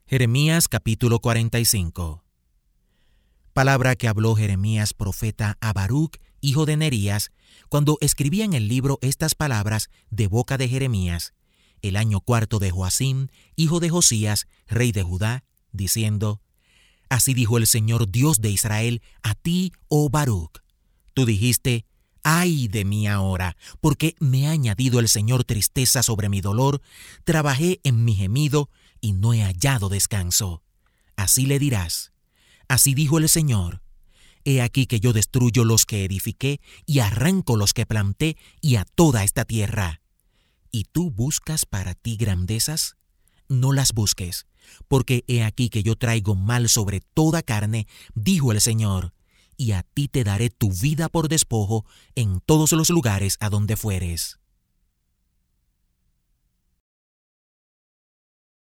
Jeremías capítulo 45. Palabra que habló Jeremías profeta a Baruc, hijo de Nerías, cuando escribía en el libro estas palabras de boca de Jeremías, el año 4 de Joacim, hijo de Josías, rey de Judá, diciendo: Así dijo el Señor Dios de Israel a ti, oh Baruc. Tú dijiste: ¡Ay de mí ahora! Porque me ha añadido el Señor tristeza sobre mi dolor, trabajé en mi gemido y no he hallado descanso. Así le dirás: Así dijo el Señor: He aquí que yo destruyo los que edifiqué y arranco los que planté y a toda esta tierra. ¿Y tú buscas para ti grandezas? No las busques, porque he aquí que yo traigo mal sobre toda carne, dijo el Señor, y a ti te daré tu vida por despojo en todos los lugares a donde fueres.